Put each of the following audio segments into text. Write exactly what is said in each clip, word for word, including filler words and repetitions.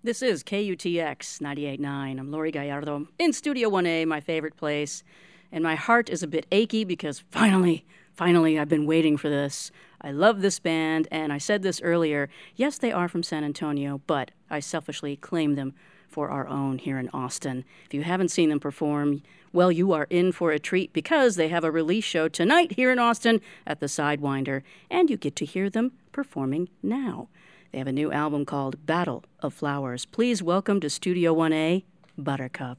This is K U T X ninety-eight point nine. I'm Lori Gallardo in Studio one A, my favorite place. And my heart is a bit achy because finally, finally, I've been waiting for this. I love this band, and I said this earlier. Yes, they are from San Antonio, but I selfishly claim them for our own here in Austin. If you haven't seen them perform, well, you are in for a treat because they have a release show tonight here in Austin at the Sidewinder, and you get to hear them performing now. They have a new album called Battle of Flowers. Please welcome to Studio one A, Buttercup.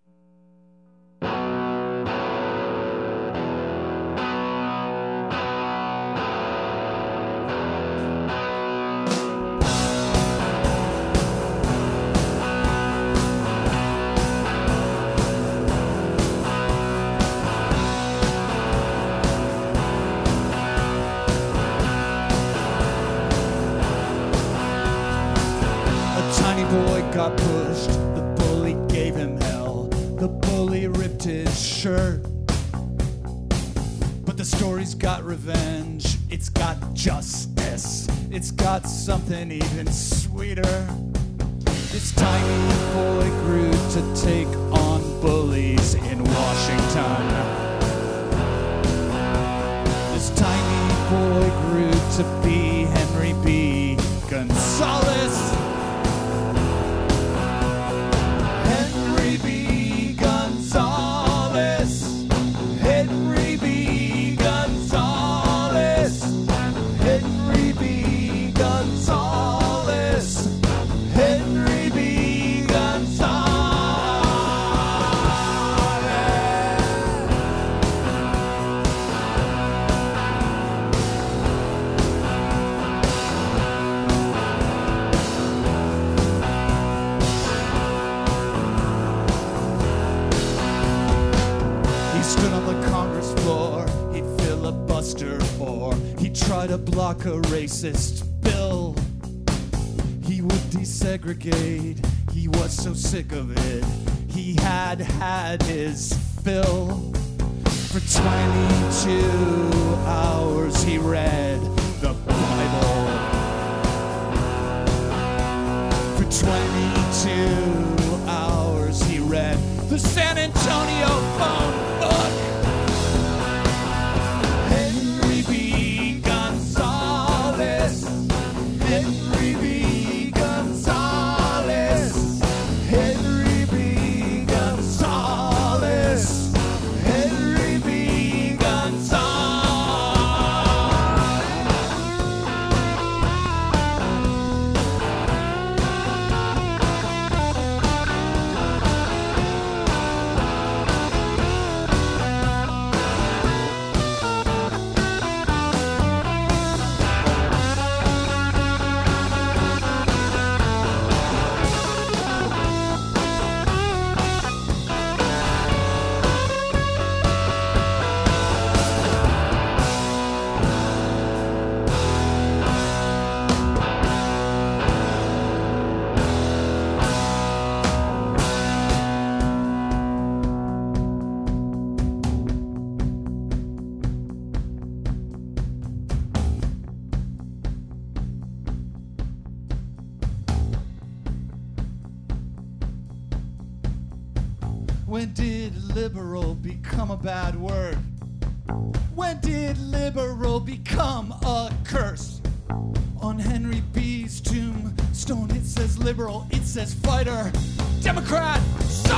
Got pushed, the bully gave him hell. The bully ripped his shirt. But the story's got revenge, it's got justice, it's got something even sweeter. This tiny boy grew to take on bullies in Washington. This tiny boy grew to be Henry B. Gonzalez. Try to block a racist bill. He would desegregate. He was so sick of it. He had had his fill. For twenty-two hours he read the Bible. For twenty-two hours he read the San Antonio phone book. Henry B. Gonzalez, Henry B. Gonzalez, Henry B. When did liberal become a bad word? When did liberal become a curse? On Henry B's tombstone it says liberal, it says fighter, Democrat, so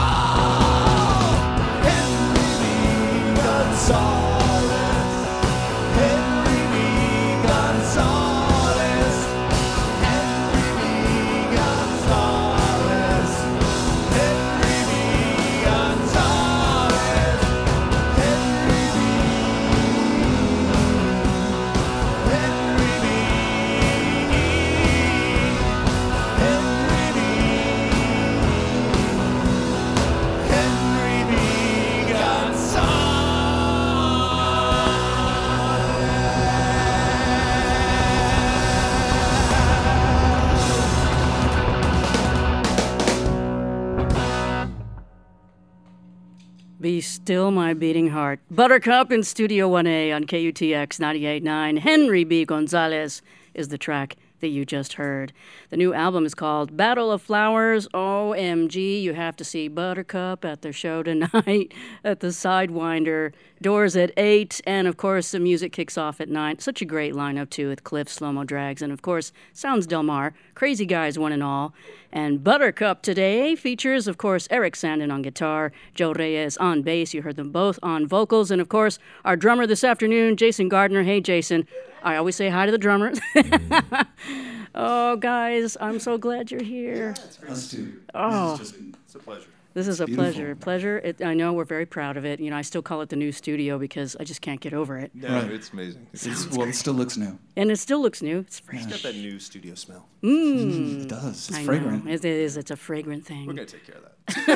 Henry B. Gonzalez, Henry B. Gonzalez, Henry B. Gonzalez, Henry B. Gonzalez, Henry B. Henry B. Henry B. Henry B. Gonzalez. Be Still My Beating Heart. Buttercup in Studio one A on K U T X ninety-eight point nine. Henry B. Gonzalez is the track that you just heard. The new album is called Battle of Flowers. O M G, you have to see Buttercup at their show tonight at the Sidewinder. Doors at eight, and of course the music kicks off at nine. Such a great lineup too, with Cliff, Slow-Mo Drags, and of course Sounds Del Mar, Crazy Guys one and all. And Buttercup today features, of course, Eric Sandin on guitar, Joe Reyes on bass. You heard them both on vocals, and of course our drummer this afternoon, Jason Gardner. Hey, Jason. I always say hi to the drummer. Oh, guys, I'm so glad you're here. Yeah, Us too. Oh. This is just, it's a pleasure. This is a Beautiful. pleasure. Pleasure. It, I know we're very proud of it. You know, I still call it the new studio because I just can't get over it. No, Right. it's amazing. It's, It's, it's well, it still looks new. And it still looks new. It's fresh. got that new studio smell. Mm. It does. It's I fragrant. know. It is. It's a fragrant thing. We're gonna take care of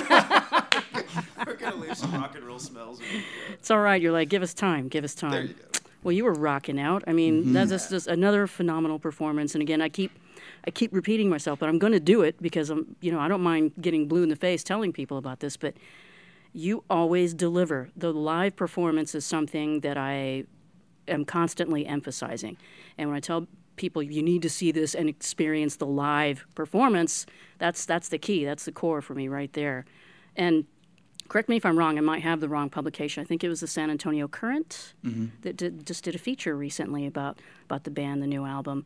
that. We're gonna leave some rock and roll smells. In It's all right. You're like, give us time. Give us time. there you go. Well, you were rocking out. I mean, Mm-hmm. that's just, just another phenomenal performance. And again, I keep, I keep repeating myself, but I'm going to do it because I'm, you know, I don't mind getting blue in the face telling people about this. But you always deliver. The live performance is something that I am constantly emphasizing. And when I tell people you need to see this and experience the live performance, that's that's the key. That's the core for me right there. And correct me if I'm wrong. I might have the wrong publication. I think it was the San Antonio Current Mm-hmm. that did, just did a feature recently about about the band, the new album,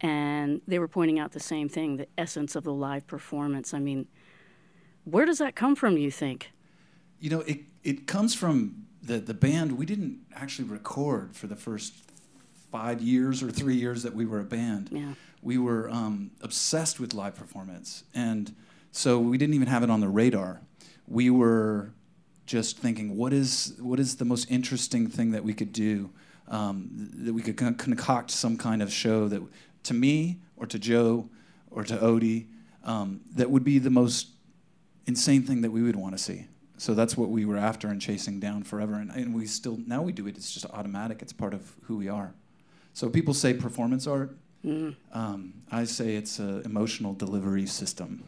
and they were pointing out the same thing: the essence of the live performance. I mean, where does that come from? You think? You know, it it comes from the the band. We didn't actually record for the first five years or three years that we were a band. Yeah. We were um, obsessed with live performance, and so we didn't even have it on the radar. We were just thinking, what is what is the most interesting thing that we could do, um, that we could con- concoct some kind of show that, to me or to Joe or to Odie, um, that would be the most insane thing that we would want to see. So that's what we were after and chasing down forever. And, and we still, now we do it, it's just automatic. It's part of who we are. So people say performance art. Mm. Um, I say it's an emotional delivery system.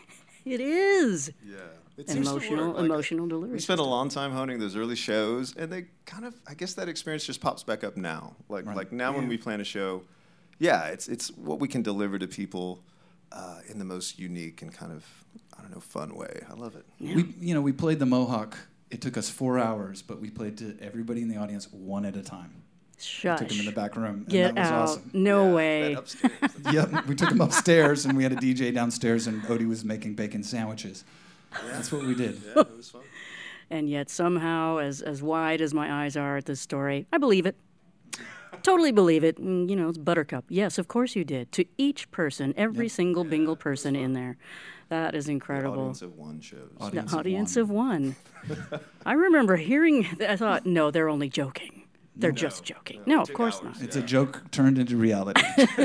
It is Yeah. It an seems to emotional, work. Like, emotional delivery. we spent a long time honing those early shows, and they kind of, I guess that experience just pops back up now. Like, Right. like now when we plan a show, yeah, it's it's what we can deliver to people uh, in the most unique and kind of, I don't know, fun way. I love it. Yeah. We, you know, we played the Mohawk. It took us four hours, but we played to everybody in the audience one at a time. Shush. Took them in the back room, and Get that was out. awesome. No Yeah, way. that upstairs. That's- Yep, we took them upstairs, and we had a D J downstairs, and Odie was making bacon sandwiches. That's what we did. yeah, it was fun. And yet somehow, as as wide as my eyes are at this story, I believe it. Totally believe it. And, you know, it's Buttercup. Yes, of course you did. To each person, every single bingle person in there. That is incredible. Audience of one shows. Audience The of audience one. of one. I remember hearing, th- I thought, no, they're only joking. They're just joking. No, it of took course hours. not. It's a joke turned into reality.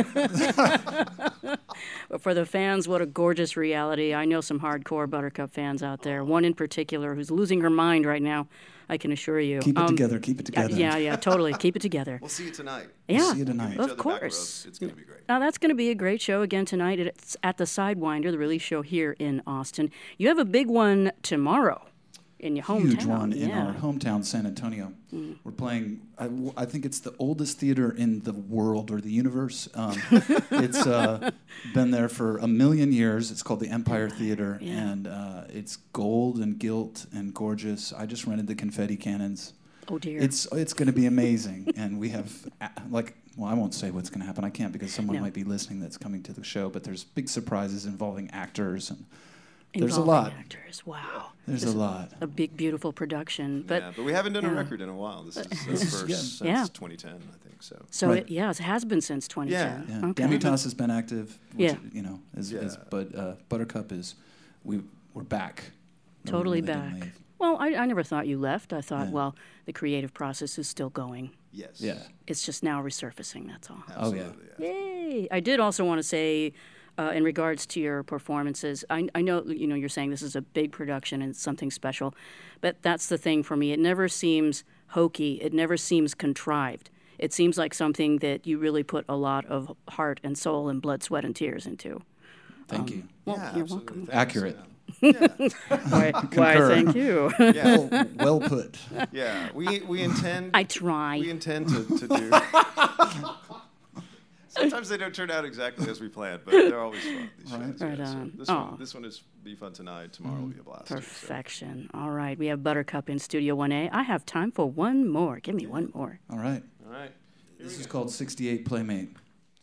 But for the fans, what a gorgeous reality. I know some hardcore Buttercup fans out there. One in particular who's losing her mind right now, I can assure you. Keep it Um, together. Keep it yeah, together. Yeah, yeah, totally. Keep it together. We'll see you tonight. Yeah, see you tonight. Each of other back rubs. course. It's going to be great. Now, that's going to be a great show again tonight. It's at the Sidewinder, the release show here in Austin. You have a big one tomorrow in your hometown. Huge one in yeah. our hometown, San Antonio. We're playing. I, w- I think it's the oldest theater in the world or the universe. Um, it's uh, been there for a million years. It's called the Empire Theater, Yeah. and uh, it's gold and gilt and gorgeous. I just rented the confetti cannons. Oh, dear. It's it's going to be amazing, and we have uh, like well, I won't say what's going to happen. I can't because someone No. might be listening that's coming to the show. But there's big surprises involving actors, and there's a Involving lot. actors. Wow. There's a lot. A big, beautiful production. But yeah, but we haven't done yeah. a record in a while. This is this is first Yeah. since Yeah. twenty ten, I think. So So, Right. it, yeah, it has been since twenty ten. Yeah, Okay. Demitas has been active. Which, Yeah. you know, is, is, Yeah. but uh, Buttercup is we we're back. No, we Totally really didn't back. leave. Well, I, I never thought you left. I thought, Yeah. well, the creative process is still going. yes. Yeah. It's just now resurfacing, that's all. Oh, yeah. Absolutely, yeah. Yay! I did also want to say, uh, in regards to your performances, I, I know you know you're saying this is a big production and it's something special, but that's the thing for me. It never seems hokey. It never seems contrived. It seems like something that you really put a lot of heart and soul and blood, sweat, and tears into. Thank you. Well, Yeah, you're absolutely. welcome. Thanks. Accurate. Yeah. Why, why Concur. thank you. Yeah. Well, well put. Yeah, we we intend I try. we intend to, to do Sometimes they don't turn out exactly as we planned, but they're always fun. These Right. shows, Right yeah. So on. this Aw. one, this one is be fun tonight. Tomorrow will be a blast. too, so. Perfection. All right, we have Buttercup in Studio one A. I have time for one more. Give me one more. All right. All right. Here This we is go. called sixty-eight Playmate.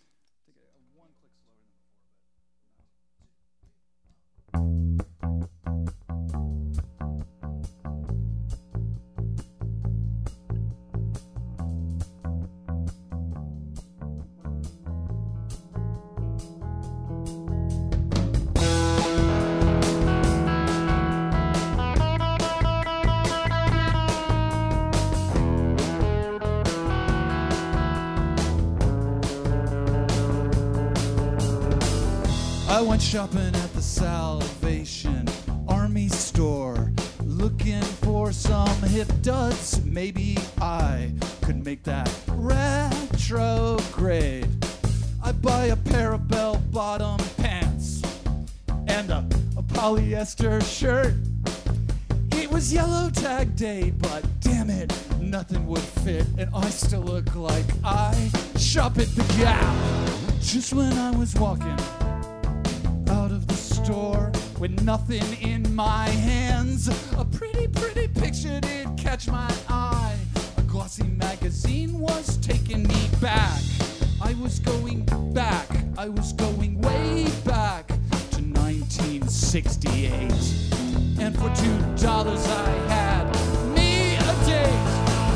I went shopping at the Salvation Army store, looking for some hip duds. Maybe I could make that retrograde. I buy a pair of bell-bottom pants and a, a polyester shirt. It was yellow tag day, but damn it, nothing would fit, and I still look like I shop at the Gap. Just when I was walking out of the store with nothing in my hands, a pretty, pretty picture did catch my eye. A glossy magazine was taking me back. I was going back, I was going way back to nineteen sixty-eight. And for two dollars I had me a date.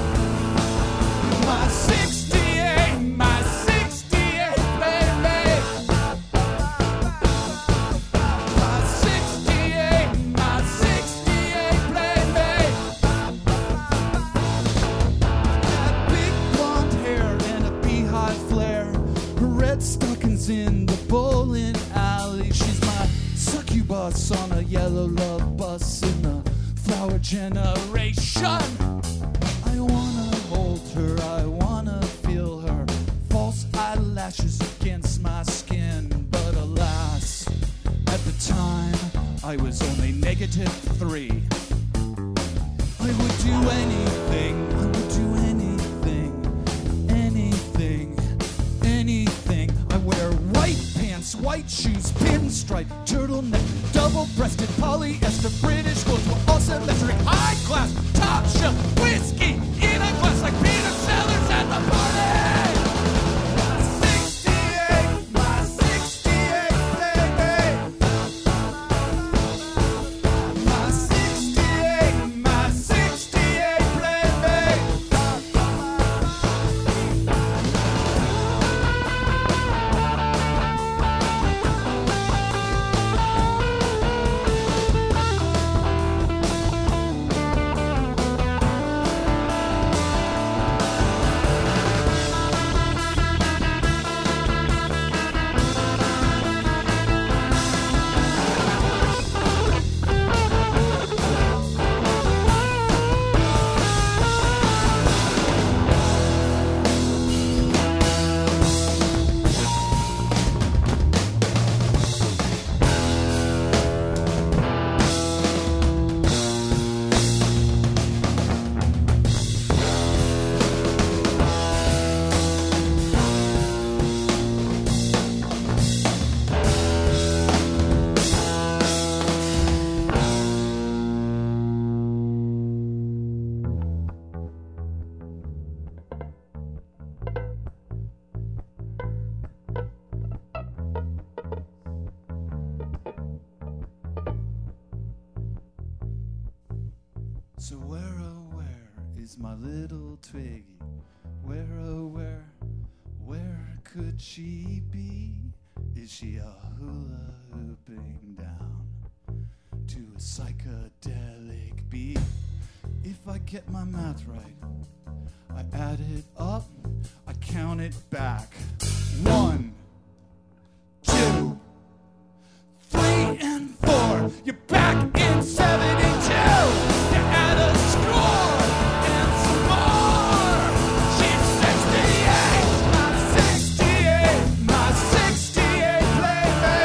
My sixty-eight, my sixty-eight, baby. My sixty-eight, my sixty-eight, baby. Got big blonde hair and a beehive flare. Her red stockings in the bowling alley. She's my succubus on a yellow love bus in the flower generation. I wanna hold her, I wanna feel her false eyelashes against my skin. But alas, at the time I was only negative three. I would do anything, I would do anything, anything, anything. I wear white pants, white shoes, pinstripe, turtleneck, double-breasted polyester British clothes were all symmetric, high class, top shelf, whiskey in a glass like Peter Sellers at the party. My sixty-eight, my sixty-eight, baby. My sixty-eight, my sixty-eight, baby. So where, oh, where is my little Twiggy? Where, oh, where, where could she be? Is she a hula hooping down to a psychedelic beat? If I get my math right, I add it up, I count it back. One, two, three, and four. You're back in seventy-two. You add a score and some more. She's sixty-eight, my sixty-eight, my sixty-eight, baby.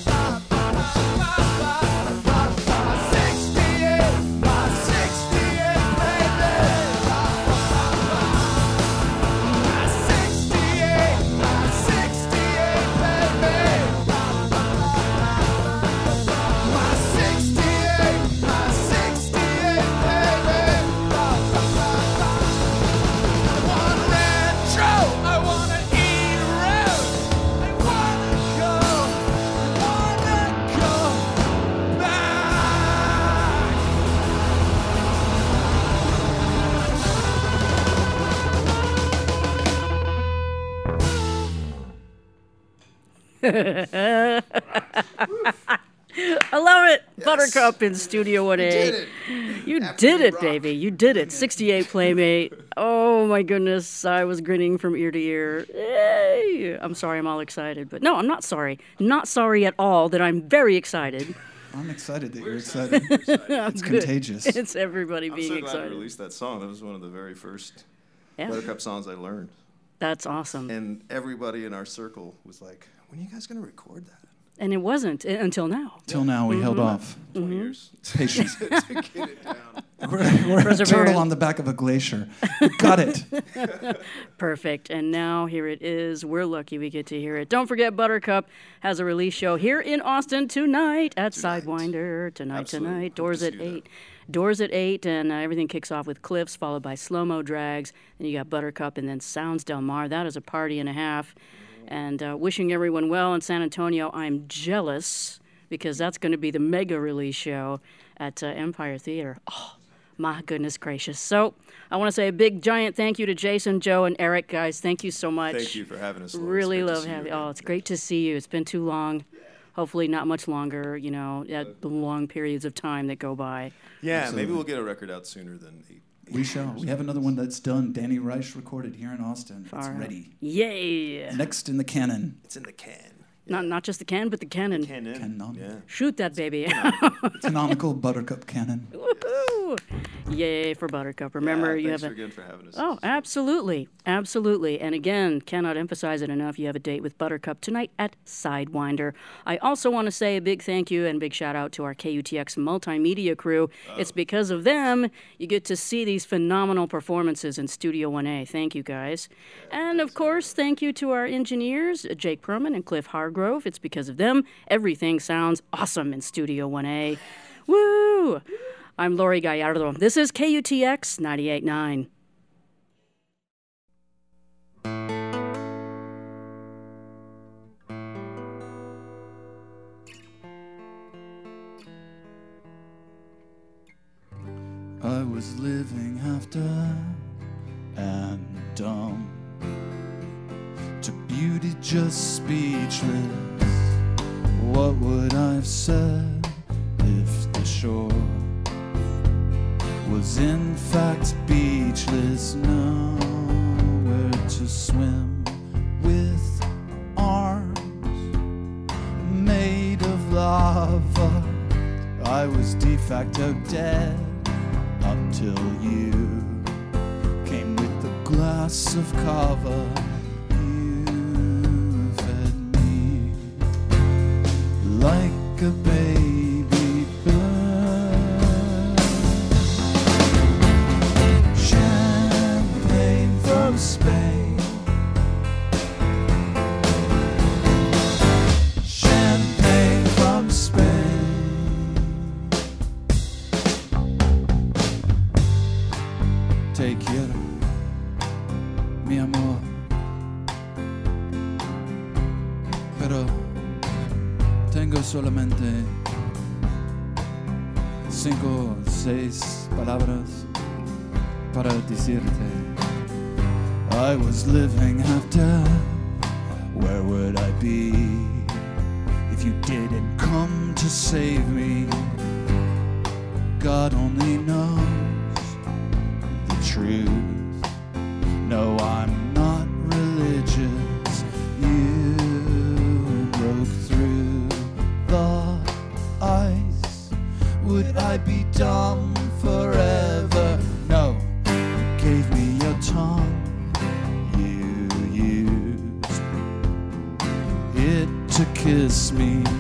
My sixty-eight, my sixty-eight, baby. My sixty-eight, my sixty-eight. I love it. Yes. Buttercup in Studio one A. You did it. You After did you it, rock. baby. You did it. sixty-eight Playmate. Oh, my goodness. I was grinning from ear to ear. Yay. I'm sorry I'm all excited. But no, I'm not sorry. Not sorry at all that I'm very excited. I'm excited that We're you're excited. excited. It's It's contagious. It's everybody I'm being so glad excited. you released that song. That was one of the very first Yeah. Buttercup songs I learned. That's awesome. And everybody in our circle was like, when are you guys going to record that? And it wasn't i- until now. Till now, we held off. twenty years. Patience. to get it down. We're, we're a Perseverance. turtle on the back of a glacier. We got it. Perfect. And now here it is. We're lucky we get to hear it. Don't forget, Buttercup has a release show here in Austin tonight at Tonight. Sidewinder. Tonight, Absolutely. tonight. Hope Doors to at see you there. eight. Doors at eight, and uh, everything kicks off with Cliffs, followed by Slow-Mo Drags. Then you got Buttercup, and then Sounds Del Mar. That is a party and a half. And uh, wishing everyone well in San Antonio. I'm jealous because that's going to be the mega release show at uh, Empire Theater. Oh, my goodness gracious. So I want to say a big, giant thank you to Jason, Joe, and Eric, guys. Thank you so much. Thank you for having us. Laura. Really It's great to love see you having. again. Oh, it's great to see you. It's been too long. Hopefully, not much longer. You know, at the long periods of time that go by. Yeah, Absolutely. maybe we'll get a record out sooner than eight. We shall. We have another one that's done. Danny Reich recorded here in Austin. Far It's out. ready. Yay! Next in the canon. It's in the can. Not not just the can, but the cannon. Canon. Canon. Yeah. Shoot that baby! Canonical Buttercup canon. Woohoo! Yay for Buttercup. Remember, yeah, you thanks have a. again for having us. Oh, absolutely. Absolutely. And again, cannot emphasize it enough. You have a date with Buttercup tonight at Sidewinder. I also want to say a big thank you and big shout out to our K U T X multimedia crew. It's because of them you get to see these phenomenal performances in Studio one A. Thank you, guys. And of course, thank you to our engineers, Jake Perman and Cliff Hargrove. It's because of them everything sounds awesome in Studio one A. Woo! I'm Lori Gallardo. This is K U T X ninety-eight point nine. I was living half dead and dumb, to beauty just speechless. What would I have said if the shore was in fact beachless? Nowhere to swim with arms made of lava. I was de facto dead up till you came with a glass of kava. You fed me like a baby bird. Champagne from Spain, champagne from Spain. Te quiero, mi amor, pero tengo solamente cinco o seis palabras para decirte. I was living half dead. Where would I be if you didn't come to save me? God only knows the truth. No, I'm not religious. You broke through the ice. Would I be dumb forever? No, you gave me your tongue. You used it to kiss me.